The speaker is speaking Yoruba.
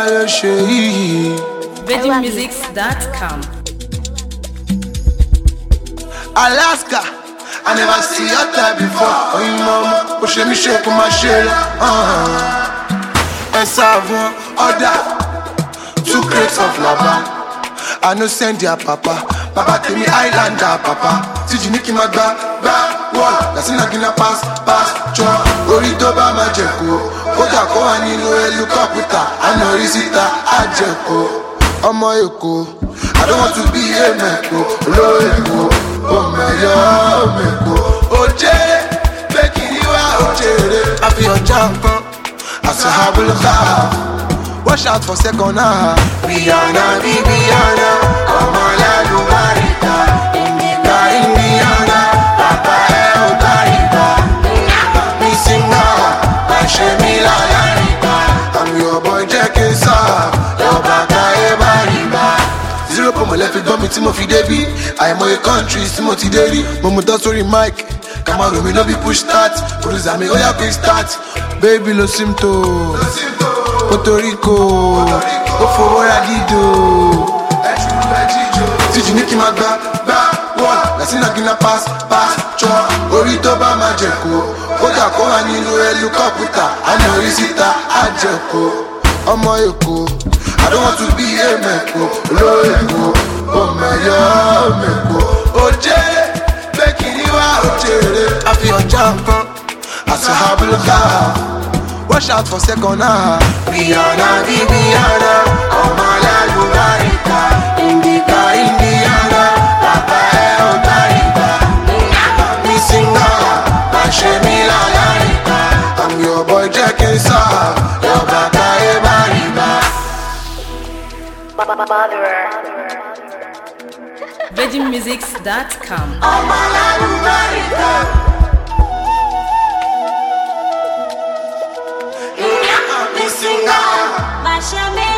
ló ṣe yìí. VeggieMusics.com. Alaska, I never see your type before. Oh, you mama, push me shake on my shell. And savon, order 2 crates of lava. I no send your papa. Papa tell me Islander, papa. See you Nicky Magba, wall. That's in a gonna pass, chop. Orito ba majeko. Oja ko aninu elu kaputa. I know risita, ajeko. Omo eko. I don't want to be a meko. Lo eko. Oh my God, meko. Oje, bekiriwa ojere. I feel your jump. I say habulka. Watch out for second half. Rihanna, Rihanna. Come on, la lumarita. Indiana. Papa, Otariba. Missing now. Bashemi la larita. I'm your boy, Jackie Sa. Your baka ebariba. Zero for my left, it got me Timothy Davy. I am a country, Timothy Davy. Momo sorry, Mike. Come on, we no be push start. Produce me, oh yeah, quick start. Baby, lo simto. Puerto Rico, for what I did do. See you Nicky Magba, wall. That's in a gonna pass, chop. Orito ba majeko. Oja ko aninu elu kaputa. I know risita, ajeko. Omo eko. I don't want to be a meko. Lo eko. Oh my God, meko. Oje, bekiriwa ojere. I feel your jump. I say habulka. Watch out for second half. Rihanna, Rihanna. Come on, la lumarita. Indiana. Papa, Otariba. Missing now. Bashemi la larita. I'm your boy, Jackie Sa. Your baka ebariba. VeggieMusics.com. Come on, la lumarita. Bashame